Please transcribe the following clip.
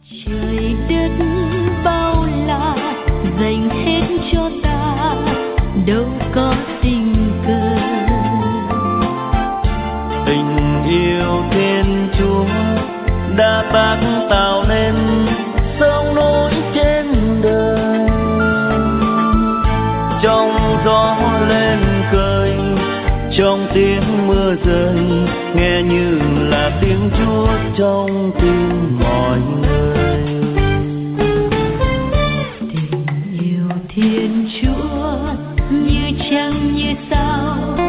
Trời đất bao la dành hết cho ta, đâu có tình cờ. Tình yêu Thiên Chúa đã tác tạo nên sông núi trên đời. Trong gió lên khơi, trong tiếng mưa rơi, nghe như là tiếng Chúa trong tim mọi người. Tình yêu Thiên Chúa như trăng như sao,